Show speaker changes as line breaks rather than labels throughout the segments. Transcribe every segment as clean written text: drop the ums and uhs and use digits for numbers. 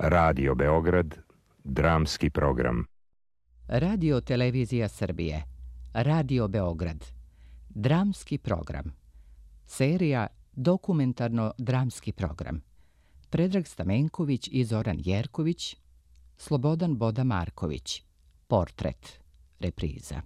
Radio Beograd, dramski program.
Radio Televizija Srbije, Radio Beograd, dramski program. Serija dokumentarno-dramski program. Predrag Stamenković i Zoran Jerković, Slobodan Boda Marković. Portret, repriza.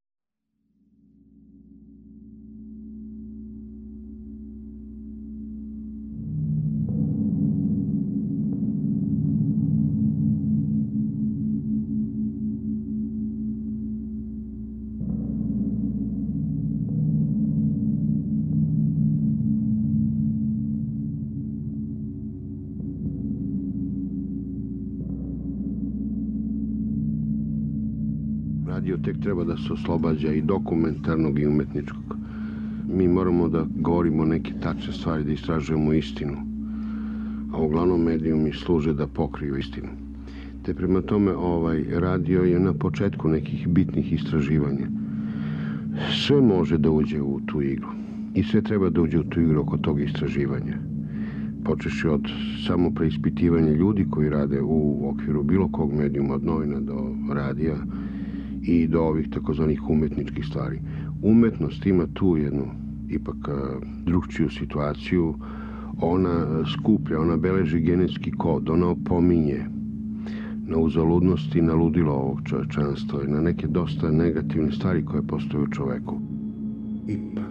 Radio tek treba da se oslobađa i dokumentarnog i umetničkog. Mi moramo da govorimo neke tačne stvari, da istražujemo istinu. A uglavnom medijumi služe da pokriju istinu. Te prema tome radio je na početku nekih bitnih istraživanja. Sve može da uđe u tu igru. I sve treba da uđe u tu igru oko tog istraživanja. Počeši od samo preispitivanja ljudi koji rade u okviru bilo kog medijuma, od novina do radija, i do ovih takozvanih umetničkih stvari. Umetnost ima tu jednu ipak drugčiju situaciju. Ona skuplja, ona beleži genetski kod, ona opominje na uzaludnost i na ludilo ovog čovečanstva i na neke dosta negativne stvari koje postoje u čoveku.
Ipak,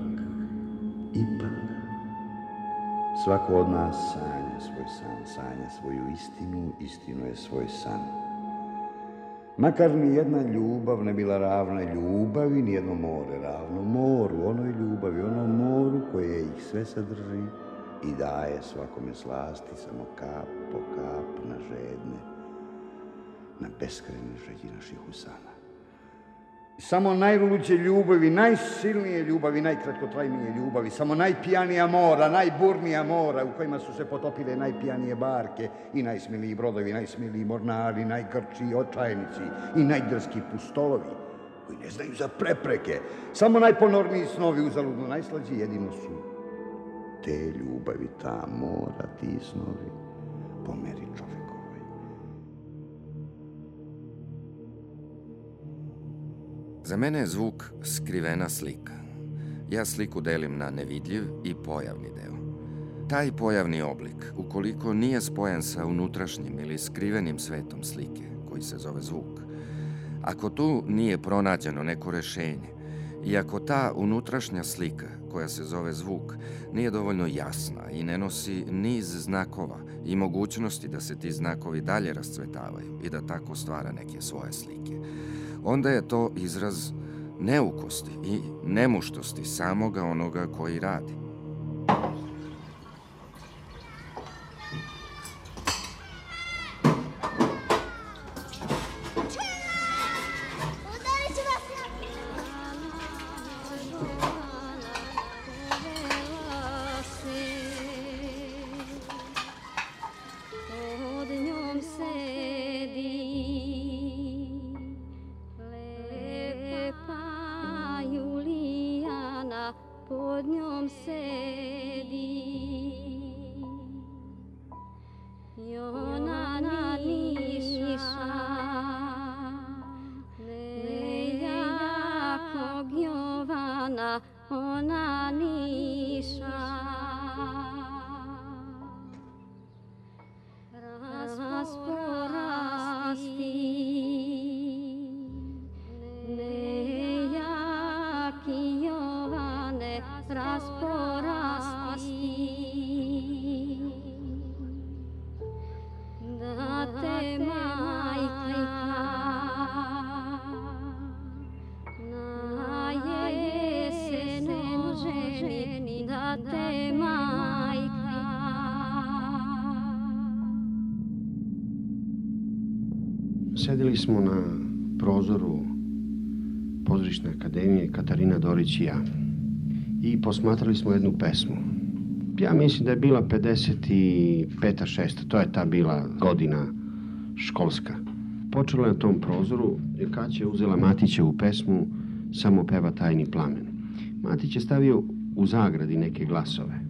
svako od nas sanja svoj san, sanja svoju istinu, istinu je svoj san. Makar ni jedna ljubav ne bila ravna ljubavi, ni jedno more ravno moru, onoj ljubavi, onom moru koje ih sve sadrži i daje svakome slasti, samo kap po kap na žedne, na beskrajne želji naših usana. Samo najluđe ljubavi, najsilnije ljubavi, najkratkotrajnije ljubavi, samo najpijanija mora, najburnija mora u kojima su se potopile najpijanije barke i najsmiliji brodovi, najsmiliji mornari, najgrčiji očajnici i najdrski pustolovi koji ne znaju za prepreke. Samo najponorniji snovi uzaludno najslađi jedino su te ljubavi, ta mora, ti snovi po meri čovekovoj.
Za mene je zvuk skrivena slika. Ja sliku delim na nevidljiv i pojavni deo. Taj pojavni oblik, ukoliko nije spojen sa unutrašnjim ili skrivenim svetom slike, koji se zove zvuk, ako tu nije pronađeno neko rešenje i ako ta unutrašnja slika, koja se zove zvuk, nije dovoljno jasna i ne nosi niz znakova i mogućnosti da se ti znakovi dalje rascvetavaju i da tako stvara neke svoje slike, onda je to izraz neukosti i nemuštosti samoga onoga koji radi.
Sedeli smo na prozoru Pozorišne akademije, Katarina Dorić i ja, i posmatrali smo jednu pesmu. Ja mislim da je bila 55. 6. To je ta bila godina školska. Počela je na tom prozoru i Kaća je uzela Matićevu pesmu Samo peva tajni plamen. Matić je stavio u zagradi neke glasove.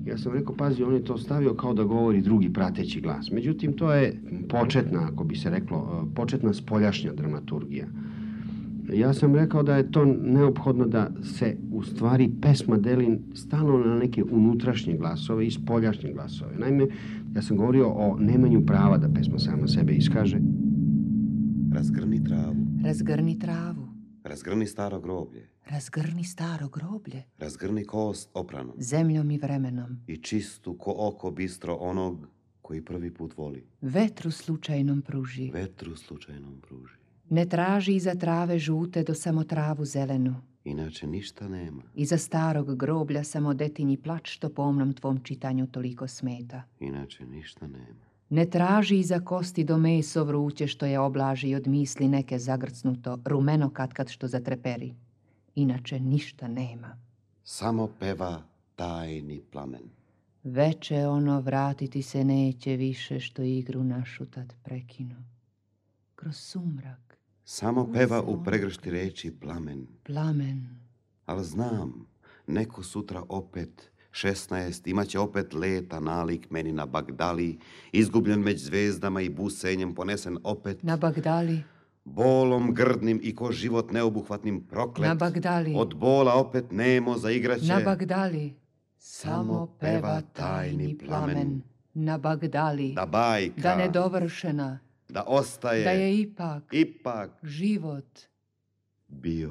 Ja sam rekao, pazi, on je to stavio kao da govori drugi prateći glas. Međutim, to je početna, ako bi se reklo, početna spoljašnja dramaturgija. Ja sam rekao da je to neophodno da se u stvari pesma deli stalno na neke unutrašnje glasove i spoljašnje glasove. Naime, ja sam govorio o nemanju prava da pesma sama sebe iskaže.
Razgrni travu.
Razgrni travu.
Razgrni staro groblje.
Razgrni staro groblje.
Razgrni kost opranu.
Zemljom i vremenom.
I čistu ko oko bistro onog koji prvi put voli.
Vetru slučajnom pruži.
Vetru slučajnom pruži.
Ne traži iza trave žute do samo travu zelenu.
Inače ništa nema.
Iza starog groblja samo detinji plač što pomnom tvom čitanju toliko smeta.
Inače ništa nema.
Ne traži iza kosti do meso vruće što je oblaži od misli neke zagrcnuto, rumeno katkad što zatreperi. Inače ništa nema.
Samo peva tajni plamen.
Veče ono vratiti se neće više što igru našu tad prekinu. Kroz sumrak.
Samo peva u pregršti reči plamen.
Plamen.
Al znam, neko sutra opet 16 imaće opet leta nalik meni na Bagdali, izgubljen među zvezdama i busenjem ponesen opet.
Na Bagdali.
Bolom grdnim i ko život neobuhvatnim proklet.
Na Bagdali.
Od bola opet nemo zaigraće.
Na Bagdali. Samo peva tajni plamen. Na Bagdali.
Da bajka.
Da nedovršena.
Da ostaje.
Da je ipak
život bio.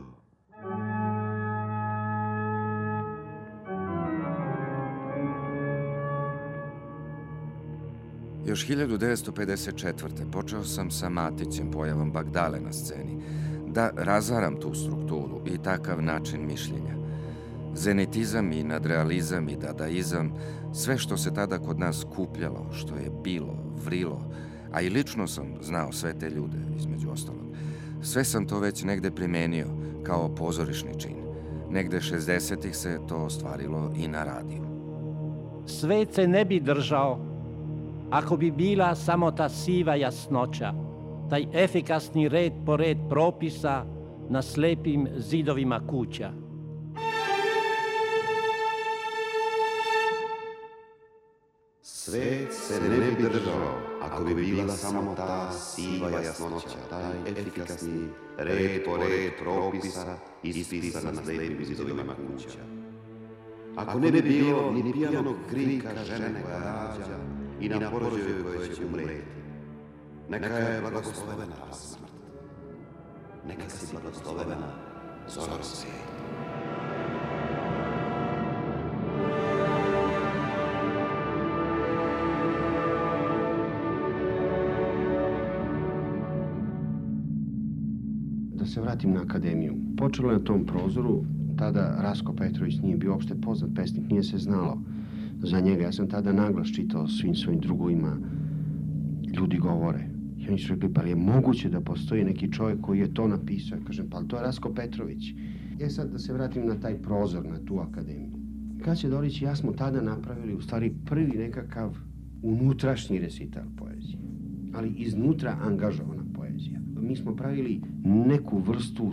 Još 1954. počeo sam sa Matićem pojavom Bagdale na sceni da razaram tu strukturu i takav način mišljenja. Zenitizam i nadrealizam i dadaizam, sve što se tada kod nas kupljalo, što je bilo, vrilo, a i lično sam znao sve te ljude, između ostalog. Sve sam to već negde primenio kao pozorišni čin. Negde 60-ih se to ostvarilo i na radiju.
Svet se ne bi držao ako bi bila samo ta siva jasnoća, taj efikasni red po red propisa na slepim zidovima kuća.
Svet se ne bi držao ako bi bila samo ta siva jasnoća, taj efikasni red po red propisa ispisan na slepim zidovima kuća. Ako ne bi bilo ni pijanog krika žene koja rađa i na porođaju koje će umreti, neka je blagoslovena ta smrt. Neka si blagoslovena Zorose.
Da se vratim na akademiju. Počelo je na tom prozoru, tada Rasko Petrović nije bio uopšte poznat pesnik, nije se znalo za njega. Ja sam tada naglas čitao svim svojim drugovima, ljudi govore. I oni su rekli, pa je moguće da postoji neki čovjek koji je to napisao? Ja kažem, pa to je Rasko Petrović. Sad da se vratim na taj prozor, na tu akademiju. Kaća Dorić i ja smo tada napravili u stvari prvi nekakav unutrašnji recital poezije, ali iznutra angažovana poezija. Mi smo pravili neku vrstu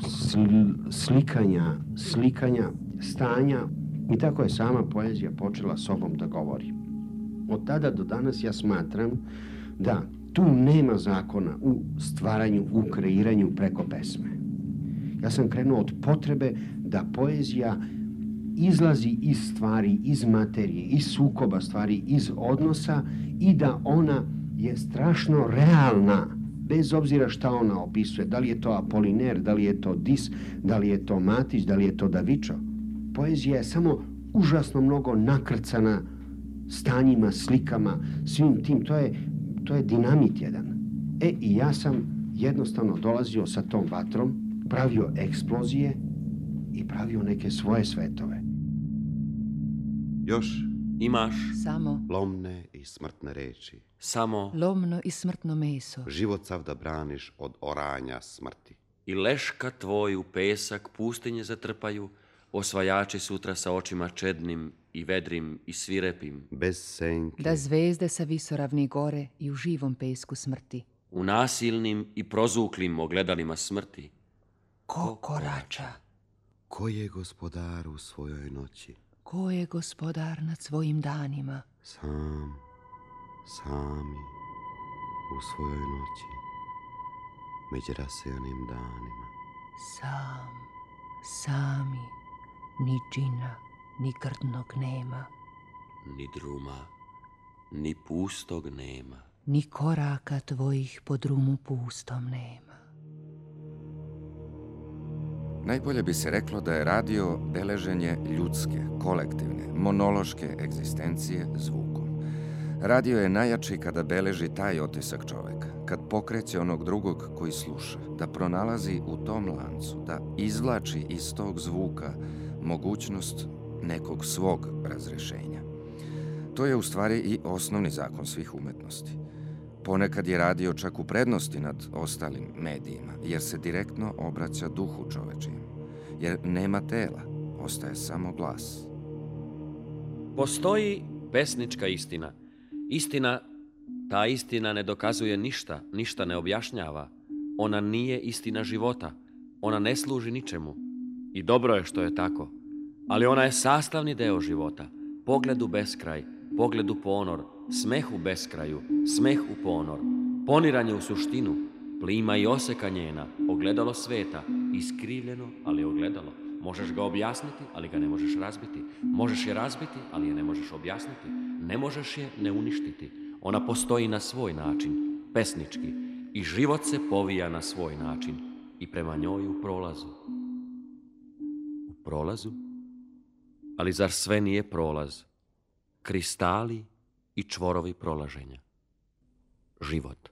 slikanja stanja i tako je sama poezija počela sobom da govori. Od tada do danas ja smatram da tu nema zakona u stvaranju, u kreiranju preko pesme. Ja sam krenuo od potrebe da poezija izlazi iz stvari, iz materije, iz sukoba stvari, iz odnosa i da ona je strašno realna, bez obzira šta ona opisuje. Da li je to Apoliner, da li je to Dis, da li je to Matić, da li je to Davičo. Poezija je samo užasno mnogo nakrcana stanjima, slikama, svim tim. To je dinamit jedan. I ja sam jednostavno dolazio sa tom vatrom, pravio eksplozije i pravio neke svoje svetove.
Još imaš
samo
lomne i smrtne reči.
Samo lomno i smrtno meso.
Život sav da braniš od oranja smrti.
I leška tvoju pesak pustinje zatrpaju, osvajači sutra sa očima čednim i vedrim i svirepim.
Bez senke.
Da zvezde sa visoravni gore i u živom pesku smrti.
U nasilnim i prozuklim ogledalima smrti.
Ko korača?
Ko je gospodar u svojoj noći?
Ko je gospodar nad svojim danima?
Sami, u svojoj noći, među rasejanim danima.
Sami, ni džina, ni grdnog nema.
Ni druma, ni pustog nema.
Ni koraka tvojih po drumu pustom nema.
Najbolje bi se reklo da je radio beleženje ljudske, kolektivne, monološke egzistencije zvukom. Radio je najjači kada beleži taj otisak čoveka, kad pokreće onog drugog koji sluša, da pronalazi u tom lancu, da izvlači iz tog zvuka mogućnost nekog svog razrešenja. To je u stvari i osnovni zakon svih umetnosti. Ponekad je radio čak u prednosti nad ostalim medijima, jer se direktno obraća duhu čovečijem. Jer nema tela, ostaje samo glas.
Postoji pesnička istina. Ta istina ne dokazuje ništa ne objašnjava. Ona nije istina života. Ona ne služi ničemu. I dobro je što je tako. Ali ona je sastavni deo života. Pogled u beskraj, pogled u ponor, smeh u beskraju, smeh u ponor, poniranje u suštinu, plima i oseka njena, ogledalo sveta, iskrivljeno, ali ogledalo. Možeš ga objasniti, ali ga ne možeš razbiti. Možeš je razbiti, ali je ne možeš objasniti. Ne možeš je ne uništiti. Ona postoji na svoj način, pesnički, i život se povija na svoj način i prema njoj u prolazu. U prolazu? Ali zar sve nije prolaz? Kristali i čvorovi prolaženja. Život.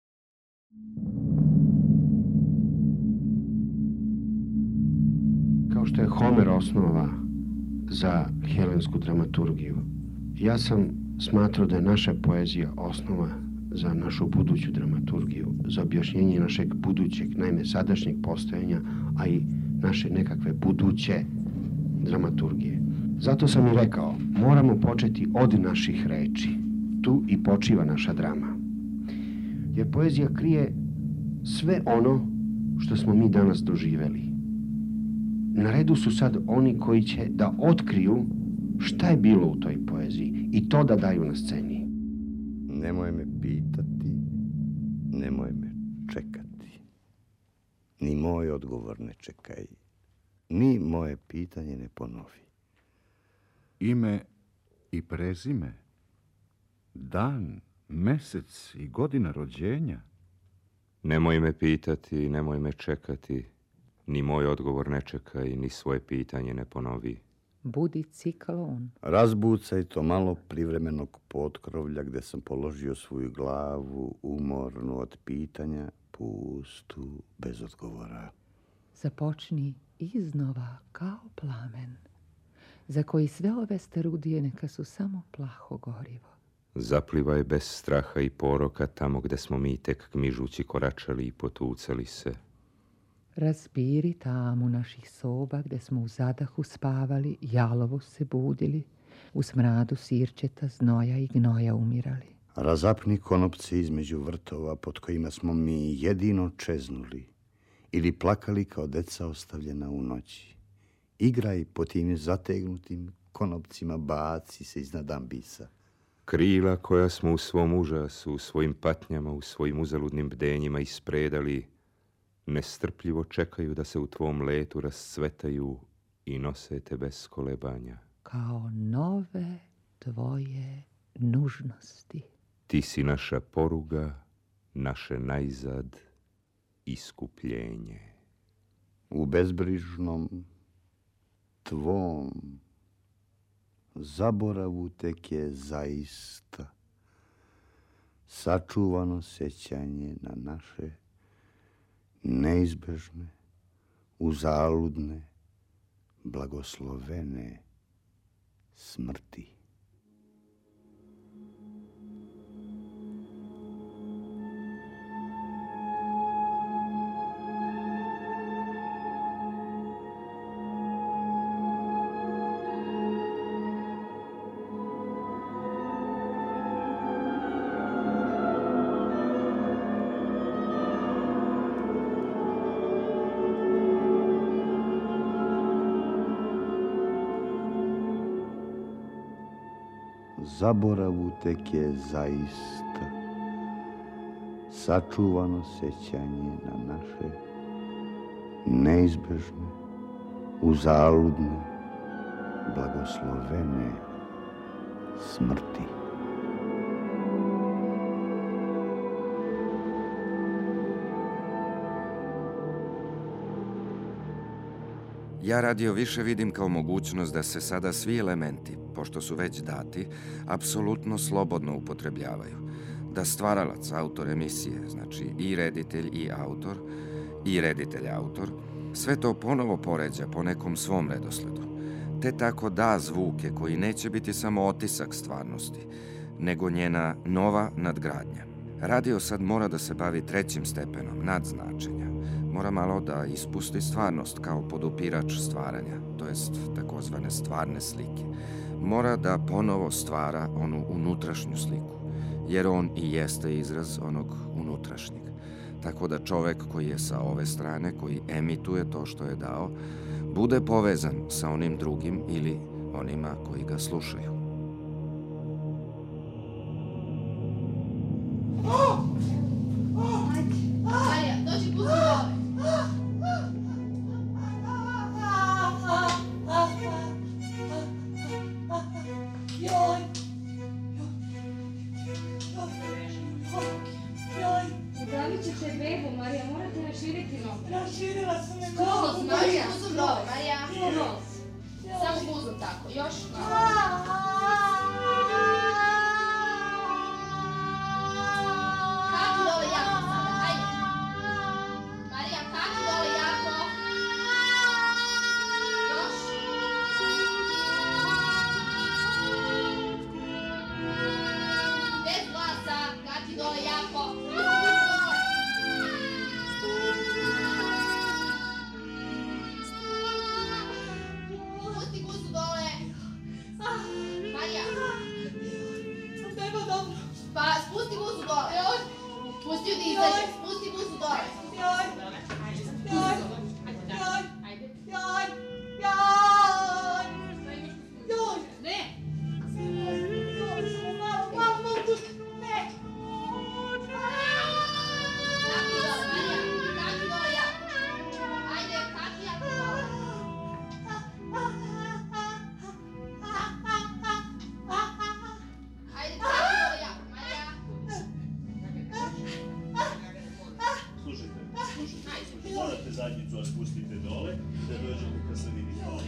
Kao što je Homer osnova za helensku dramaturgiju, ja sam smatrao da je naša poezija osnova za našu buduću dramaturgiju, za objašnjenje našeg budućeg, naime sadašnjeg postojanja, a i naše nekakve buduće dramaturgije. Zato sam i rekao, moramo početi od naših reči. Tu i počiva naša drama. Jer poezija krije sve ono što smo mi danas doživeli. Na redu su sad oni koji će da otkriju šta je bilo u toj poeziji i to da daju na sceni.
Nemoj me pitati, nemoj me čekati. Ni moj odgovor ne čekaj, ni moje pitanje ne ponovi.
Ime i prezime, dan, mesec i godina rođenja.
Nemoj me pitati, nemoj me čekati, ni moj odgovor ne čekaj, ni svoje pitanje ne ponovi.
Budi ciklon.
Razbucaj to malo privremenog potkrovlja gde sam položio svoju glavu, umornu od pitanja, pustu, bez odgovora.
Započni iznova kao plamen, za koji sve ove starudije neka su samo plaho gorivo.
Zaplivaj bez straha i poroka tamo gde smo mi tek kmižući koračali i potucali se.
Razbiri tamu naših soba gde smo u zadahu spavali, jalovo se budili, u smradu sirčeta, znoja i gnoja umirali.
Razapni konopce između vrtova pod kojima smo mi jedino čeznuli ili plakali kao deca ostavljena u noći. Igraj po tim zategnutim konopcima, baci se iznad ambisa.
Krila koja smo u svom užasu, u svojim patnjama, u svojim uzaludnim bdenjima ispredali, nestrpljivo čekaju da se u tvom letu rascvetaju i nose te bez kolebanja.
Kao nove tvoje nužnosti.
Ti si naša poruga, naše najzad iskupljenje.
U bezbrižnom tvom zaboravu tek je zaista sačuvano sećanje na naše neizbežne, uzaludne, blagoslovene smrti. zaboravu tek je zaista sačuvano sećanje na naše neizbežne, uzaludne, blagoslovene smrti.
Ja radio više vidim kao mogućnost da se sada svi elementi, pošto su već dati, apsolutno slobodno upotrebljavaju. Da stvaralac, autor emisije, znači i reditelj i autor, i reditelj-autor, sve to ponovo poređa po nekom svom redosledu, te tako da zvuke koji neće biti samo otisak stvarnosti, nego njena nova nadgradnja. Radio sad mora da se bavi trećim stepenom nadznačenja. Mora malo da ispusti stvarnost kao podupirač stvaranja, to jest takozvane stvarne slike. Mora da ponovo stvara onu unutrašnju sliku, jer on i jeste izraz onog unutrašnjeg. Tako da čovek koji je sa ove strane, koji emituje to što je dao, bude povezan sa onim drugim ili onima koji ga slušaju.
Marija, dođi, pusti dole.
Upravit ćete bebu, Marija, morate raširiti noge.
Raširila sam me.
Skroz, Marija, skroz.
Marija,
Skroz.
samo guzom tako, još malo. Kači dole jako sada, ajde. Marija, kači dole jako. Još. Bez glasa, kači dole jako. Pusti guzu dole. Marija. Beba, dobro. Pa spusti guzu dole. Pusti ju da izađe. Spusti guzu dole.
Morate zadnjicu vas pustite dole da dođete ka sredini hvala.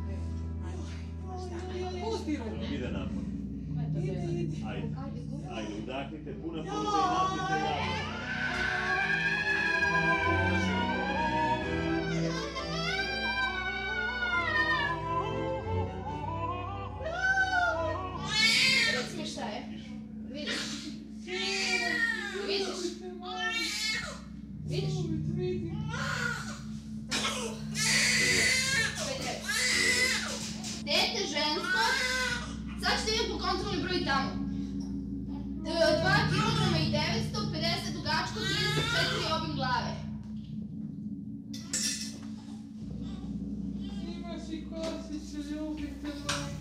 Ide napad. Ajde, udahnite, puna pluća i napite jako.
Reci mi šta je. Vidiš? Vidiš? Vidiš? Dete žensko, sad ćete vidjeti po kontrolni broj tamo. 2 kg i 950 dugačko, 34 obim glave.
Imaš i kosicu, ljubite moj.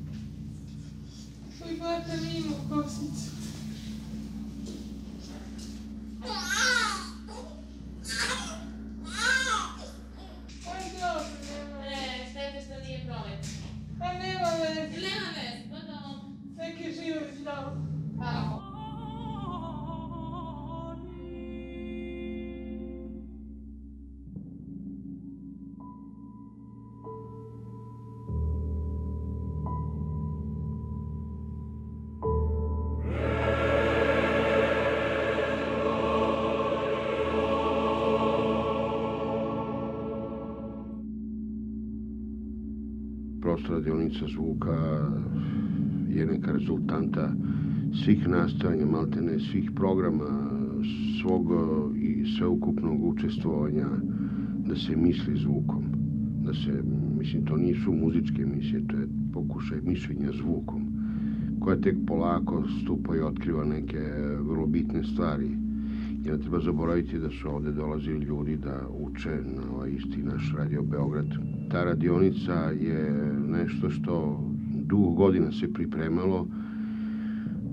Tvoj bata nima kosicu.
Radionica zvuka je neka rezultanta svih nastojanja, maltene svih programa, svog i sveukupnog učestvovanja da se misli zvukom. Da se, mislim, to nisu muzičke emisije, to je pokušaj mišljenja zvukom, koja tek polako stupa i otkriva neke vrlo bitne stvari. I ne treba zaboraviti da su ovde dolazili ljudi da uče na ovaj isti naš Radio Beograd. Ta radionica je nešto što dugo godina se pripremalo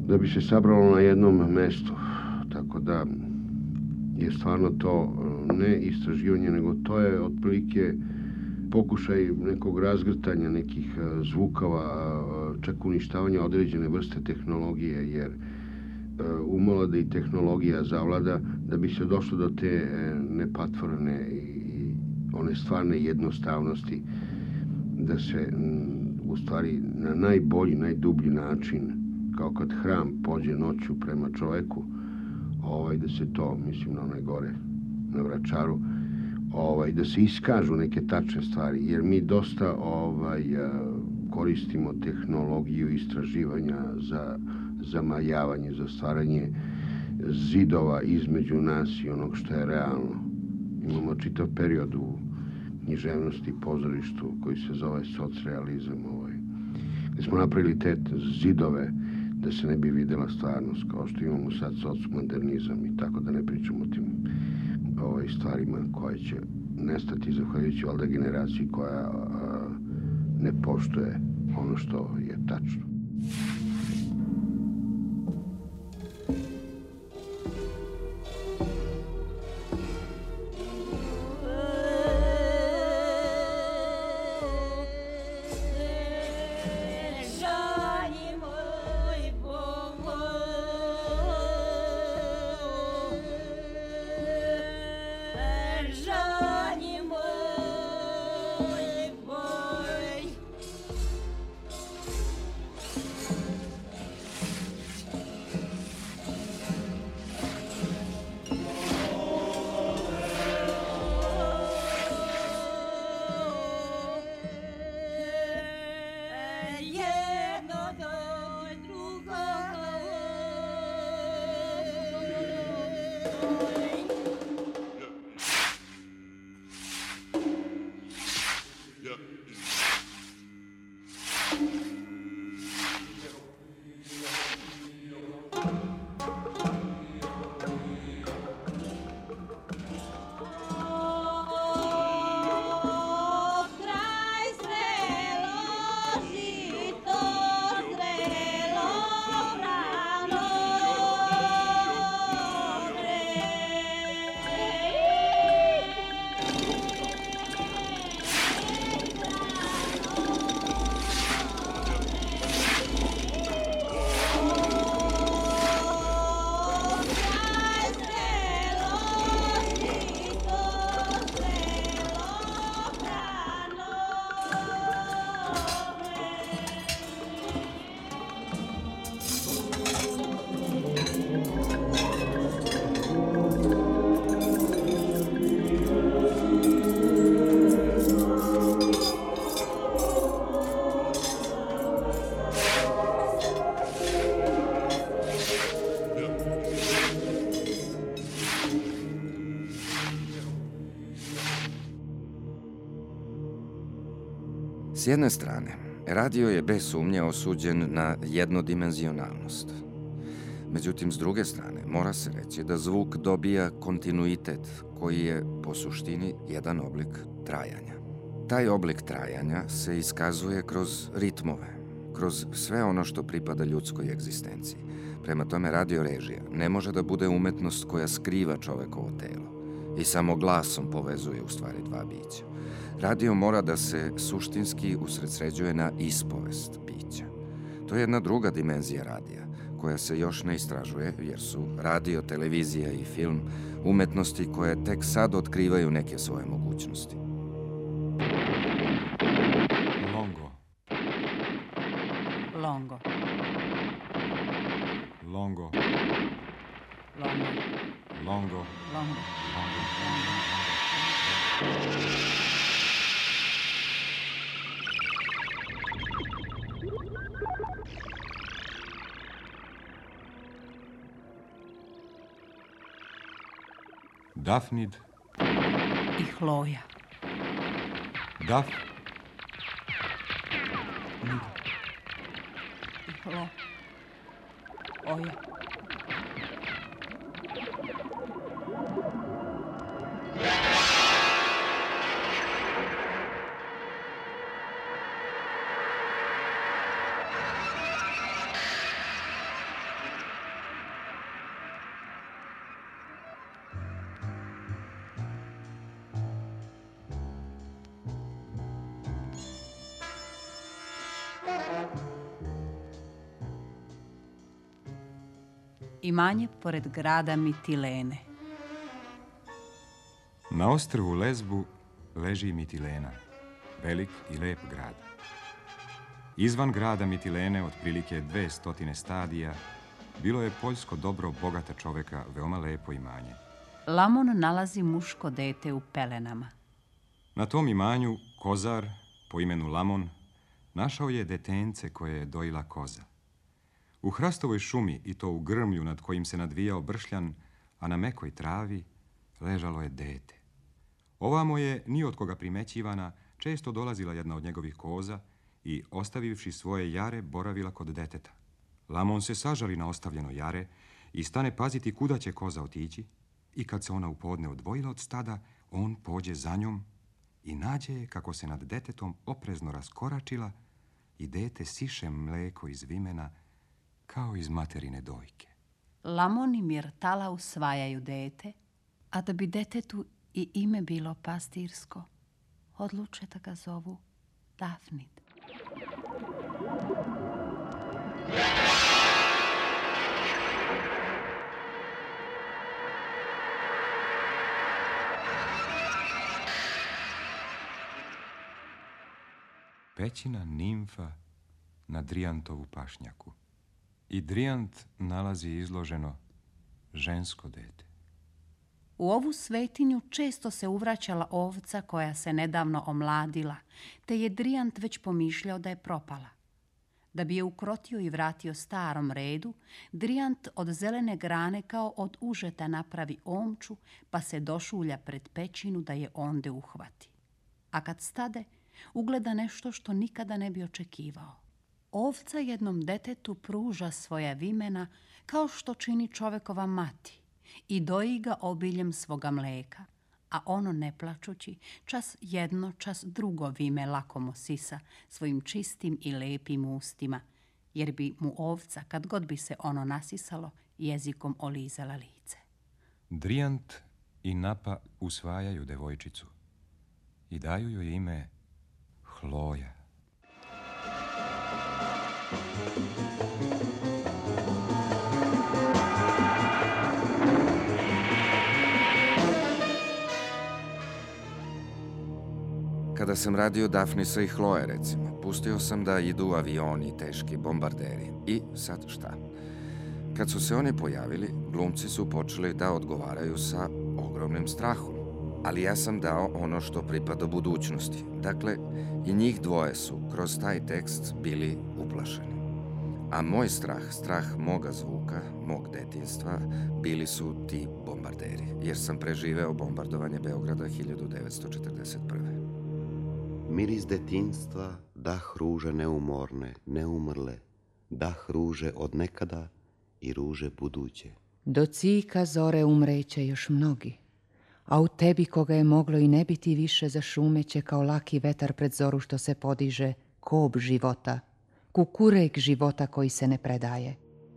da bi se sabralo na jednom mestu. Tako da je stvarno to ne istraživanje, nego to je otprilike pokušaj nekog razgrtanja nekih zvukova, čak uništavanja određene vrste tehnologije, jer umalo da i tehnologija zavlada, da bi se došlo do te nepatvorene i one stvarne jednostavnosti, da se u stvari na najbolji, najdublji način, kao kad hram pođe noću prema čoveku, da se to, mislim, na onaj gore, na Vračaru, da se iskažu neke tačne stvari, jer mi dosta koristimo tehnologiju istraživanja za zamajavanje, za stvaranje zidova između nas i onog što je realno. Imamo čitav period u književnosti i pozorištu koji se zove socrealizam, gde smo napravili te zidove da se ne bi videla stvarnost, kao što imamo sad socmodernizam i tako, da ne pričamo o tim stvarima koje će nestati zahvaljujući valjda generaciji koja ne poštuje ono što je tačno.
S jedne strane, radio je bez sumnje osuđen na jednodimenzionalnost. Međutim, s druge strane, mora se reći da zvuk dobija kontinuitet koji je, po suštini, jedan oblik trajanja. Taj oblik trajanja se iskazuje kroz ritmove, kroz sve ono što pripada ljudskoj egzistenciji. Prema tome, radiorežija ne može da bude umetnost koja skriva čovekovo telo i samo glasom povezuje u stvari dva bića. Radio mora da se suštinski usredsređuje na ispovest bića. To je jedna druga dimenzija radija, koja se još ne istražuje, jer su radio, televizija i film umetnosti koje tek sad otkrivaju neke svoje mogućnosti.
Longo.
Longo.
Longo.
Longo.
Longo.
Longo.
Dafnid
i Hloja.
Daf
i Hlo. Oja. Imanje pored grada Mitilene.
Na ostrvu Lesbu leži Mitilena, velik i lep grad. Izvan grada Mitilene, otprilike 200 stadija, bilo je poljsko dobro bogata čoveka, veoma lepo imanje.
Lamon nalazi muško dete u pelenama.
Na tom imanju kozar, po imenu Lamon, našao je detence koje je dojila koza. U hrastovoj šumi, i to u grmlju nad kojim se nadvijao bršljan, a na mekoj travi, ležalo je dete. Ovamo je, ni od koga primećivana, često dolazila jedna od njegovih koza i, ostavivši svoje jare, boravila kod deteta. Lamon se sažali na ostavljeno jare i stane paziti kuda će koza otići, i kad se ona u podne odvojila od stada, on pođe za njom i nađe je kako se nad detetom oprezno raskoračila i dete siše mleko iz vimena kao iz materine dojke.
Lamon i Mirtala usvajaju dete, a da bi detetu i ime bilo pastirsko, odluče da ga zovu Dafnid.
Pećina nimfa na Drijantovu pašnjaku. I Drijant nalazi izloženo žensko dete.
U ovu svetinju često se uvraćala ovca koja se nedavno omladila, te je Drijant već pomišljao da je propala. Da bi je ukrotio i vratio starom redu, Drijant od zelene grane kao od užeta napravi omču, pa se došulja pred pećinu da je onde uhvati. A kad stade, ugleda nešto što nikada ne bi očekivao. Ovca jednom detetu pruža svoja vimena kao što čini čovekova mati i doji ga obiljem svoga mleka, a ono ne plačući, čas jedno, čas drugo vime lakomo sisa svojim čistim i lepim ustima, jer bi mu ovca, kad god bi se ono nasisalo, jezikom olizala lice.
Drijant i Napa usvajaju devojčicu i daju joj ime Hloja.
Kada sam radio Dafnisa i Hloje, recimo, pustio sam da idu avioni, teški bombarderi. I sad šta? Kad su se oni pojavili, glumci su počeli da odgovaraju sa ogromnim strahom. Ali ja sam dao ono što pripada budućnosti. Dakle, i njih dvoje su kroz taj tekst bili uplašeni. A moj strah, strah moga zvuka, mog detinjstva, bili su ti bombarderi, jer sam preživeo bombardovanje Beograda 1941.
Miris detinjstva, dah ruže neumorne, neumrle, dah ruže od nekada i ruže buduće.
Do cika zore umreće još mnogi, a u tebi koga je moglo i ne biti više zašumeće kao laki vetar pred zoru što se podiže, kob života, kukurek života koji se ne predaje.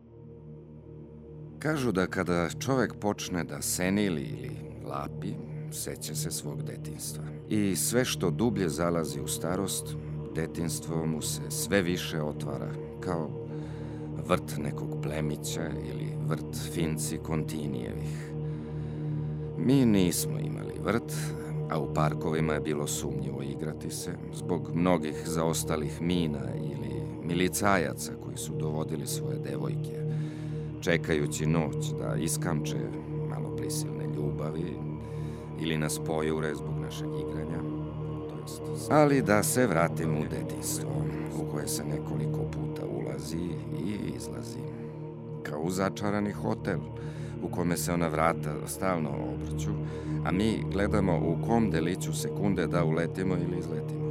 Kažu da kada čovek počne da senili ili lapi, seća se svog detinjstva. I sve što dublje zalazi u starost, detinjstvo mu se sve više otvara, kao vrt nekog plemića ili vrt Finci Kontinijevih. Mi nismo imali vrt, a u parkovima je bilo sumnjivo igrati se zbog mnogih zaostalih mina ili milicajaca koji su dovodili svoje devojke, čekajući noć da iskamče malo prisilne ljubavi ili nas pojure zbog našeg igranja. Ali da se vratim u detinjstvo, u koje se nekoliko puta ulazi i izlazi. Kao u začarani hotel, u kome se ona vrata stalno obrću, a mi gledamo u kom deliću sekunde da uletimo ili izletimo.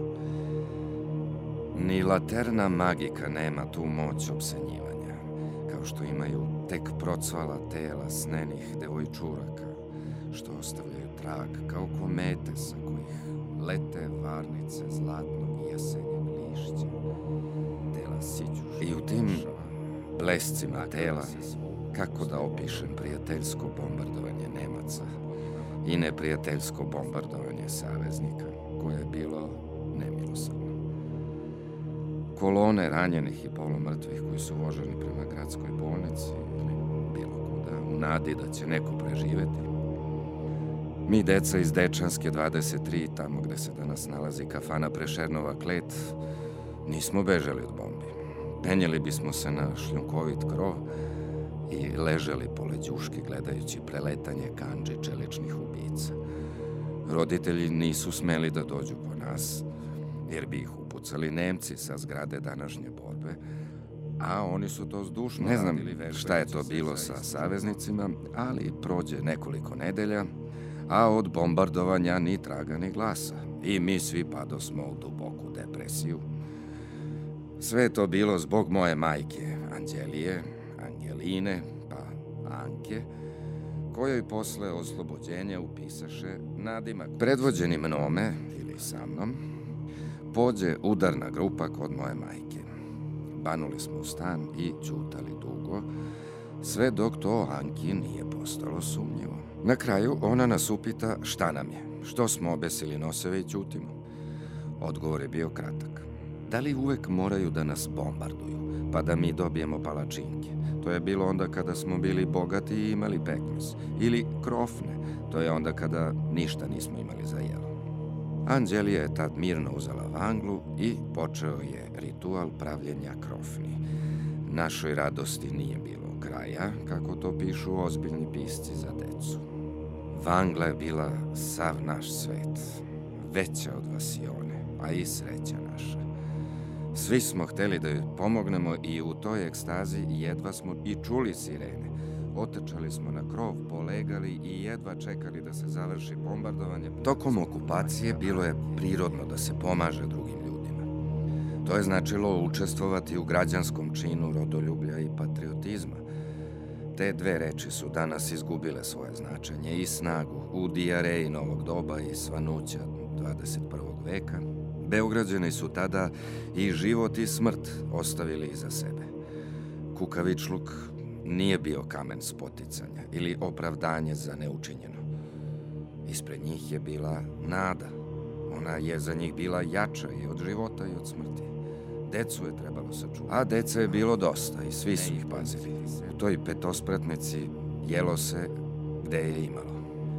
Ni laterna magika nema tu moć opsenjivanja, kao što imaju tek procvala tela snenih devojčuraka, što ostavljaju trag kao komete sa kojih lete varnice zlatnog jesenjeg lišća. Tela siđu. I u tim blescima tela, kako da opišem prijateljsko bombardovanje Nemaca i neprijateljsko bombardovanje saveznika, koje je bilo nemilosrdno. kolone ranjenih i polumrtvih koji su voženi prema gradskoj bolnici ili bilo kuda, u nadi da će neko preživeti. Mi, deca iz Dečanske 23, tamo gde se danas nalazi kafana Prešernova klet, nismo bežali od bombi. Penjeli bismo se na šljunkovit krov i ležali po leđuški gledajući preletanje kandži čeličnih ubica. Roditelji nisu smeli da dođu po nas, jer bi ih upucali Nemci sa zgrade današnje borbe, a oni su to zdušno radili. Ne znam šta je to bilo sa saveznicima, ali prođe nekoliko nedelja, a od bombardovanja ni traga ni glasa. I mi svi padosmo u duboku depresiju. Sve je to bilo zbog moje majke, Anđelije, Angeline, pa Anke, kojoj posle oslobođenja upisaše nadimak. Predvođeni mnome, ili sa mnom, pođe udarna grupa kod moje majke. Banuli smo u stan i ćutali dugo, sve dok to Anki nije postalo sumnjivo. Na kraju ona nas upita šta nam je, što smo obesili noseve i ćutimo. Odgovor je bio kratak. Da li uvek moraju da nas bombarduju, pa da mi dobijemo palačinke? To je bilo onda kada smo bili bogati i imali pekmez. Ili krofne, to je onda kada ništa nismo imali za jelo. Anđelija je tad mirno uzela vanglu i počeo je ritual pravljenja krofni. Našoj radosti nije bilo kraja, kako to pišu ozbiljni pisci za decu. Vangla je bila sav naš svet, veća od vasione, a i sreća naša. Svi smo hteli da joj pomognemo i u toj ekstazi jedva smo i čuli sirene. Otrčali smo na krov, polegali i jedva čekali da se završi bombardovanje. Tokom okupacije bilo je prirodno da se pomaže drugim ljudima. To je značilo učestvovati u građanskom činu rodoljublja i patriotizma. Te dve reči su danas izgubile svoje značenje i snagu u dijareji novog doba i svanuća 21. veka. Beograđani su tada i život i smrt ostavili iza sebe. Kukavičluk nije bio kamen spoticanja ili opravdanje za neučinjeno. Ispred njih je bila nada. Ona je za njih bila jača i od života i od smrti. Decu je trebalo sačuvati. A deca je bilo dosta i svi su ih pazili. U toj petospratnici jelo se gde je imalo.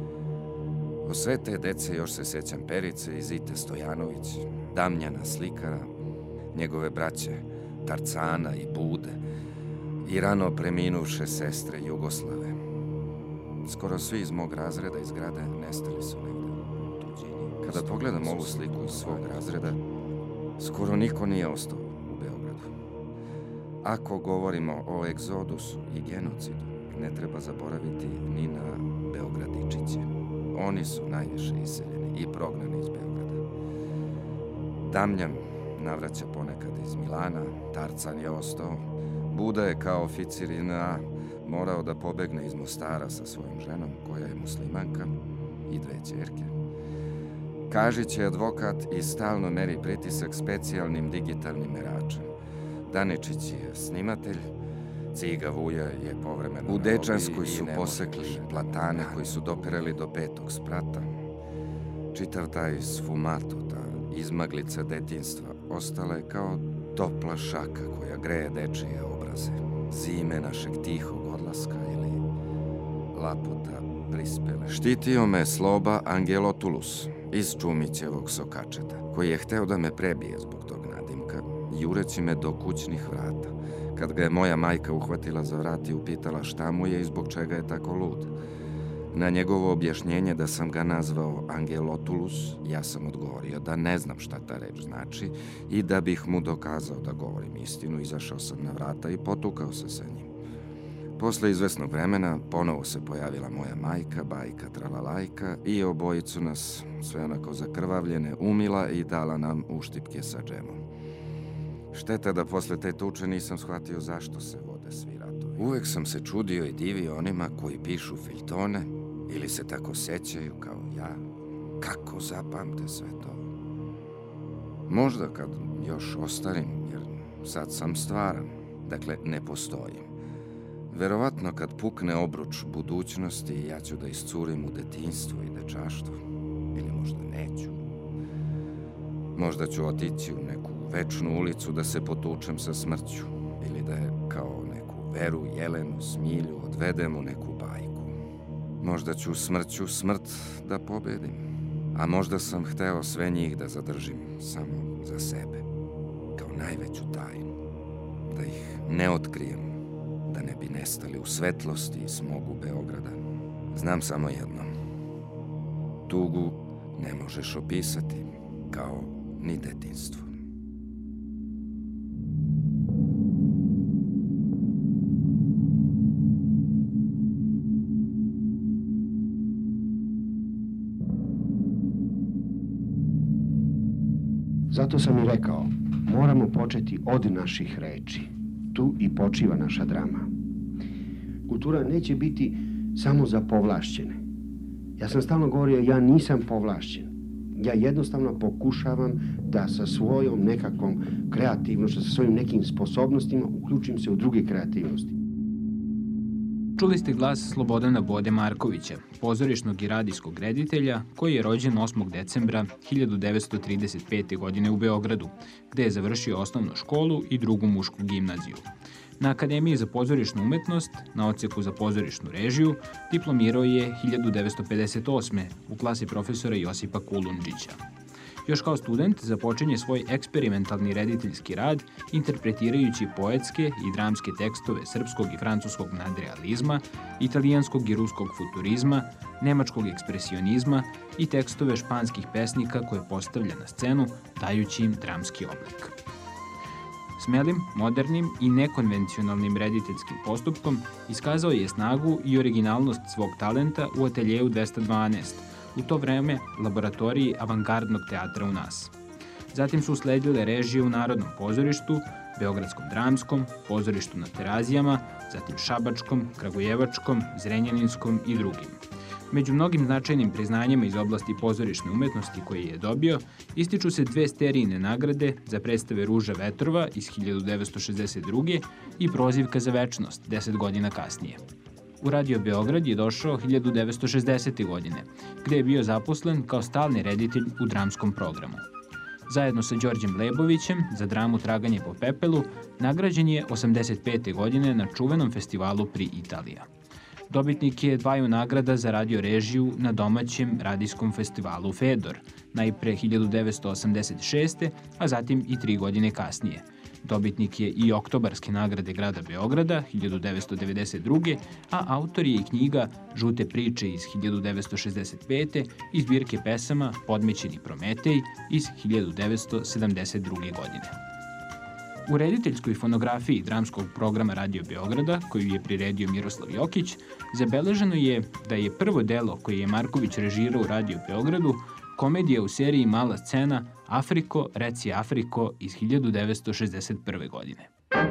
O sve te dece još se sećam Perice i Zite Stojanović, Damljana slikara, njegove braće Tarcana i Bude i rano preminuše sestre Jugoslave. Skoro svi iz mog razreda iz zgrade nestali su negde u tuđini. Kada pogledam ovu sliku iz svog razreda, skoro niko nije ostao u Beogradu. Ako govorimo o egzodusu i genocidu, ne treba zaboraviti ni na Beogradičiće. Oni su najviše iseljeni i prognani iz Beograda. Damljan navraća ponekad iz Milana, Tarcan je ostao, Buda je kao oficir JNA morao da pobegne iz Mostara sa svojom ženom, koja je muslimanka, i dve ćerke. Kažić je advokat i stalno meri pritisak specijalnim digitalnim meračem. Daničić je snimatelj, Ciga Vuja je povremeno. U Dečanskoj su posekli platane koji su dopirali do 5. sprata. Čitav taj sfumato, ta izmaglica detinjstva, ostala je kao topla šaka koja greje dečije obraze. Zime našeg tihog odlaska ili lapota prispele. Štitio me Sloba Angelotulus iz Čumićevog sokačeta, koji je hteo da me prebije zbog tog nadimka, jureći me do kućnih vrata. Kad ga je moja majka uhvatila za vrat i upitala šta mu je i zbog čega je tako lud. Na njegovo objašnjenje da sam ga nazvao Angelotulus, ja sam odgovorio da ne znam šta ta reč znači i da bih mu dokazao da govorim istinu, izašao sam na vrata i potukao se sa njim. Posle izvesnog vremena ponovo se pojavila moja majka, bajka tralalajka, i obojicu nas, sve onako zakrvavljene, umila i dala nam uštipke sa džemom. Šteta da posle te tuče nisam shvatio zašto se vode svi ratovi. Uvek sam se čudio i divio onima koji pišu feljtone ili se tako sećaju kao ja. Kako zapamte sve to? Možda kad još ostarim, jer sad sam stvaran, dakle ne postojim. Verovatno kad pukne obruč budućnosti, ja ću da iscurim u detinjstvo i dečaštvo. Ili možda neću. Možda ću otići u neku večnu ulicu da se potučem sa smrću ili da je kao neku Veru, Jelenu, Smilju odvedem u neku bajku. Možda ću smrću smrt da pobedim, a možda sam hteo sve njih da zadržim samo za sebe, kao najveću tajnu, da ih ne otkrijem, da ne bi nestali u svetlosti i smogu Beograda. Znam samo jedno. Tugu ne možeš opisati, kao ni detinjstvo.
Zato sam i rekao, moramo početi od naših reči. Tu i počiva naša drama. Kultura neće biti samo za povlašćene. Ja sam stalno govorio, ja nisam povlašćen. Ja jednostavno pokušavam da sa svojom nekakvom kreativnošću, sa svojim nekim sposobnostima uključim se u druge kreativnosti.
Čuli ste glas Slobodana Bode Markovića, pozorišnog i radijskog reditelja, koji je rođen 8. decembra 1935. godine u Beogradu, gde je završio osnovnu školu i drugu mušku gimnaziju. Na Akademiji za pozorišnu umetnost, na odseku za pozorišnu režiju, diplomirao je 1958. u klasi profesora Josipa Kulundžića. Još kao student započinje svoj eksperimentalni rediteljski rad interpretirajući poetske i dramske tekstove srpskog i francuskog nadrealizma, italijanskog i ruskog futurizma, nemačkog ekspresionizma i tekstove španskih pesnika koje postavlja na scenu, dajući im dramski oblik. Smelim, modernim i nekonvencionalnim rediteljskim postupkom iskazao je snagu i originalnost svog talenta u ateljeju 212, u to vreme laboratoriji avangardnog teatra u nas. Zatim su usledile režije u Narodnom pozorištu, Beogradskom dramskom, pozorištu na Terazijama, zatim Šabačkom, Kragujevačkom, Zrenjaninskom i drugim. Među mnogim značajnim priznanjima iz oblasti pozorišne umetnosti koje je dobio, ističu se 2 sterijine nagrade za predstave Ruža vetrova iz 1962. i Prozivka za večnost 10 godina kasnije. U Radio Beograd je došao 1960. godine, gde je bio zaposlen kao stalni reditelj u dramskom programu. Zajedno sa Đorđem Lebovićem za dramu Traganje po pepelu nagrađen je 85. godine na čuvenom festivalu Pri Italija. Dobitnik je 2 nagrada za radio režiju na domaćem radijskom festivalu Fedor, najpre 1986. a zatim i 3 godine kasnije. Dobitnik je i Oktobarske nagrade grada Beograda 1992. a autor je i knjiga Žute priče iz 1965. i zbirke pesama Podmećeni Prometej iz 1972. godine. U rediteljskoj fonografiji dramskog programa Radio Beograda, koju je priredio Miroslav Jokić, zabeleženo je da je prvo delo koje je Marković režirao u Radio Beogradu komedija u seriji Mala scena Afriko, reci Afriko iz 1961. godine.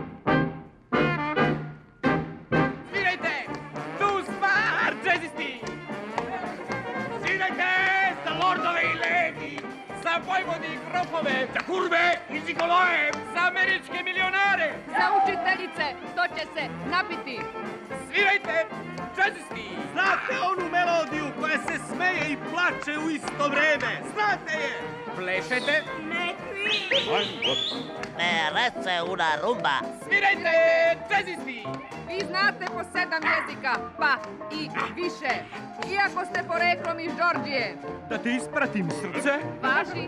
Svirajte! Tu spar, džezisti! Svirajte za lordove i ledi, za vojvode i grofove, za kurve i zigoloje, za američke milionare,
za učiteljice, to će se napiti.
Svirajte, džezisti! Znate onu melodiju koja se smeje i plače u isto vreme? Znate je? Plešete?
Ne vi!
Ne rece una rumba.
Svirajte, džezisti!
Vi znate po 7 jezika, pa i više. Iako ste poreklom iz Đorđije.
Da ti ispratim srce?
Važi.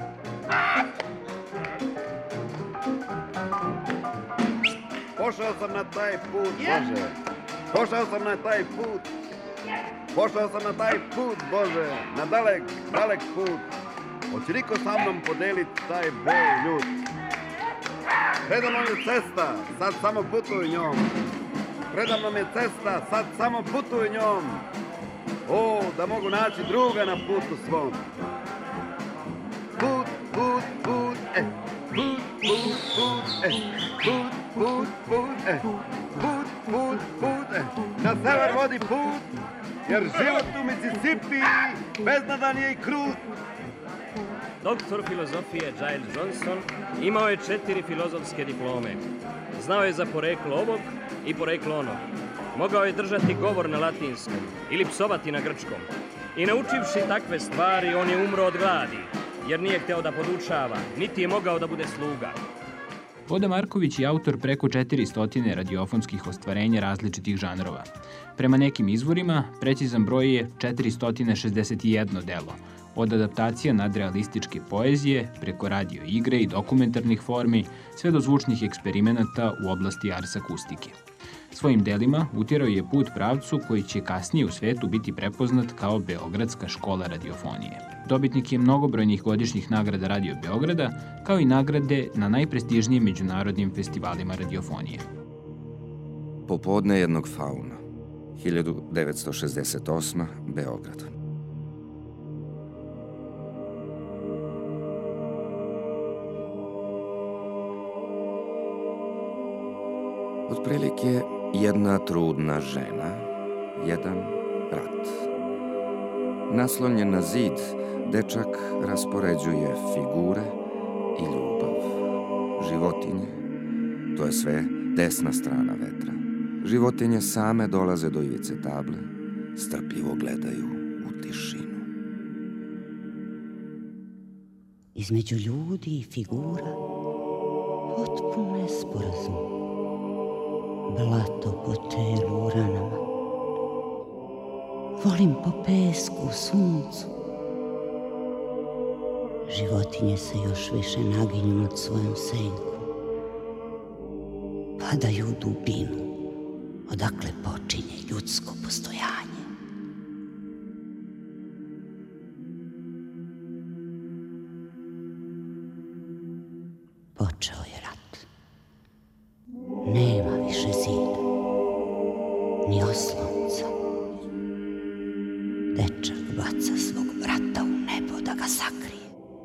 Pošao sam na taj put, Bože. Pošao sam na taj put. Pošao sam na taj put, Bože. Na dalek, dalek put. Hoće niko sa mnom podeliti taj bol ljud. Predamnom je cesta, sad samo putuj njom. Predamnom je cesta, sad samo putuj njom. O, da mogu naći druga na putu svom. Put, put, put, put, put, put, put, put, put, put, put, put, na sever vodi put, jer život u Mississippi beznadan je i krut.
Doktor filozofije Giles Johnson imao je 4 filozofske diplome. Znao je za poreklo ovog i poreklo onog. Mogao je držati govor na latinskom ili psovati na grčkom. I naučivši takve stvari, on je umro od gladi. jer nije hteo da podučava, niti je mogao da bude sluga.
Boda Marković je autor preko 400 radiofonskih ostvarenja različitih žanrova. Prema nekim izvorima, precizan broj je 461 delo, od adaptacija nadrealističke poezije, preko radio igre i dokumentarnih formi, sve do zvučnih eksperimenata u oblasti ars akustike. Svojim delima utjerao je put pravcu koji će kasnije u svetu biti prepoznat kao Beogradska škola radiofonije. Dobitnik je mnogobrojnih godišnjih nagrada Radio Beograda, kao i nagrade na najprestižnijim međunarodnim festivalima radiofonije.
Popodne jednog fauna, 1968. Beograd. Otprilike jedna trudna žena, jedan rat. Naslonjen na zid, dečak raspoređuje figure i ljubav. Životinje, to je sve desna strana vetra. Životinje same dolaze do ivice table, strpljivo gledaju u tišinu.
Između ljudi i figura potpuno nesporazum. Blato po telu u ranama. Volim po pesku u suncu. Životinje se još više naginju nad svojom senkom. Padaju u dubinu, odakle počinje ljudsko postojanje. Počeo je rat. Nema više zida, ni oslonca. Dečak baca svog brata u nebo da ga sakrije.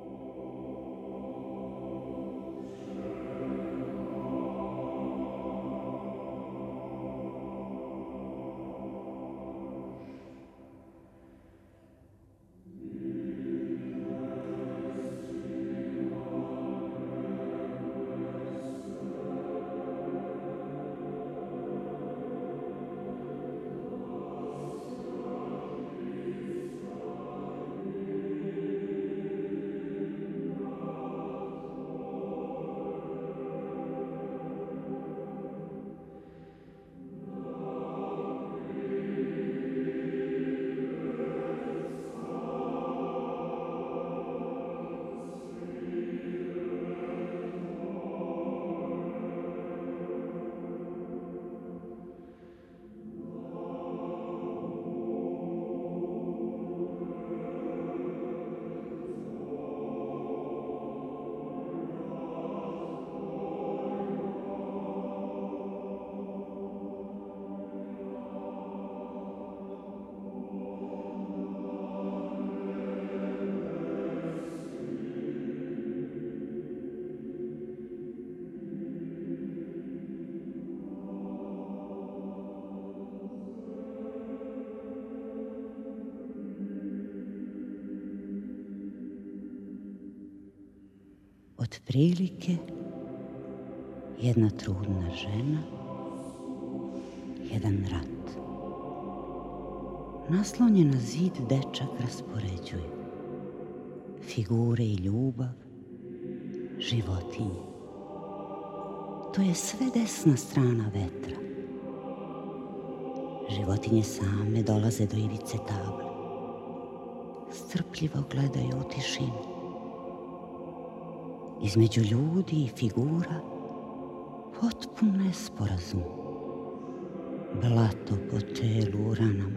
Otprilike, jedna trudna žena, jedan rat. Naslonjen na zid dečak raspoređuje figure i ljubav, životinje. To je sve desna strana vetra. Životinje same dolaze do ivice table. Strpljivo gledaju u tišinu. Između ljudi i figura potpuno nesporazum. Blato po telu u ranama.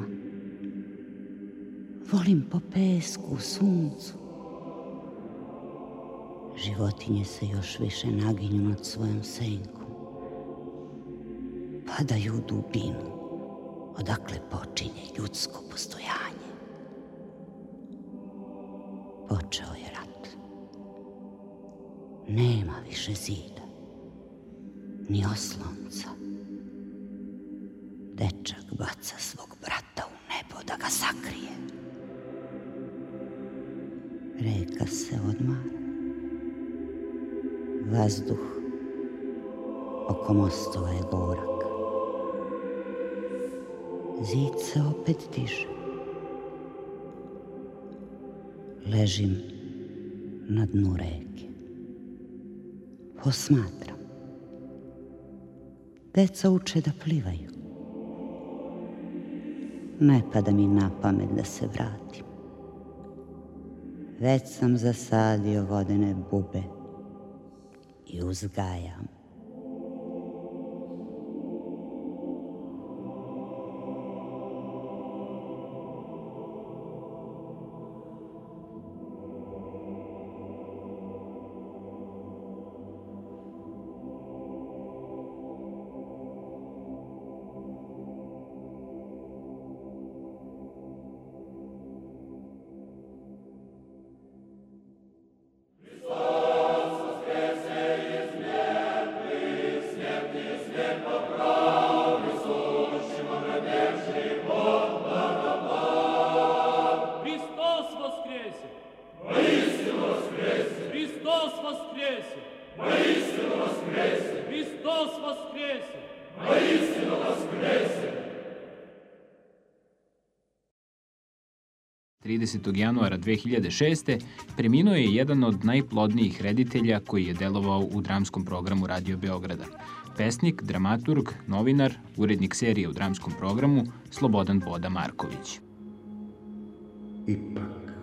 Volim po pesku u suncu. Životinje se još više naginju nad svojom senkom. Padaju u dubinu, odakle počinje ljudsko postojanje. Počeo je rat. Nema više zida, ni oslonca. Dečak baca svog brata u nebo da ga sakrije. Reka se odmara. Vazduh oko mostova je gorak. Zid se opet diže. Ležim na dnu reke. Posmatram. Deca uče da plivaju. Ne pada mi na pamet da se vratim. Već sam zasadio vodene bube i uzgajam.
Hristos Vaskrese! Воистину Vaskrese!
30. januara 2006. preminuo je jedan od najplodnijih reditelja koji je delovao u dramskom programu Radio Beograda. Pesnik, dramaturg, novinar, urednik serije u dramskom programu Slobodan Boda Marković.
Ipak,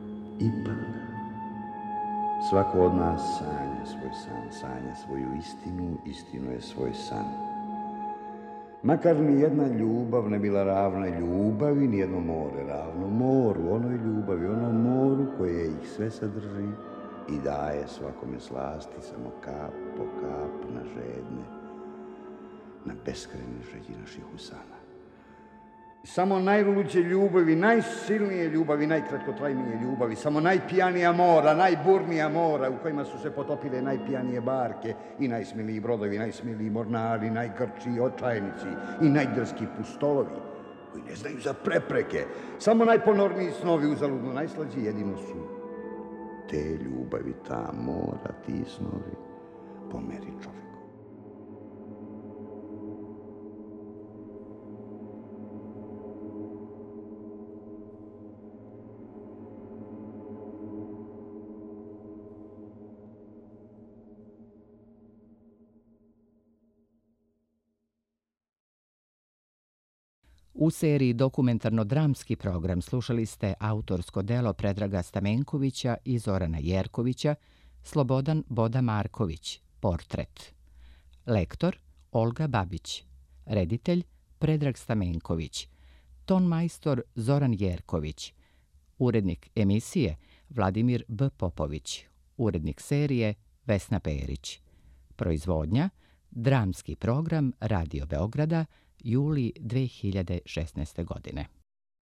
svako od nas sanja svoj san, sanja svoju istinu, istinu je svoj san. Makar ni jedna ljubav ne bila ravna ljubavi, ni jedno more ravno moru, onoj ljubavi, onom moru koje ih sve sadrži i daje svakome slasti, samo kap po kap na žedne, na beskrajne želji naših usana. Samo najluđe ljubavi, najsilnije ljubavi, najkratkotrajnije ljubavi, samo najpijanija mora, najburnija mora u kojima su se potopile najpijanije barke i najsmiliji brodovi, najsmiliji mornari, najgrčiji očajnici i najdrski pustolovi koji ne znaju za prepreke. Samo najponorniji snovi uzaludno najslađi jedino su te ljubavi, ta mora, ti snovi po meri čoveka.
U seriji dokumentarno-dramski program slušali ste autorsko delo Predraga Stamenkovića i Zorana Jerkovića, Slobodan Boda Marković, Portret. Lektor Olga Babić. Reditelj Predrag Stamenković. Tonmajstor Zoran Jerković. Urednik emisije Vladimir B. Popović. Urednik serije Vesna Perić. Proizvodnja Dramski program Radio Beograda, juli 2016. godine.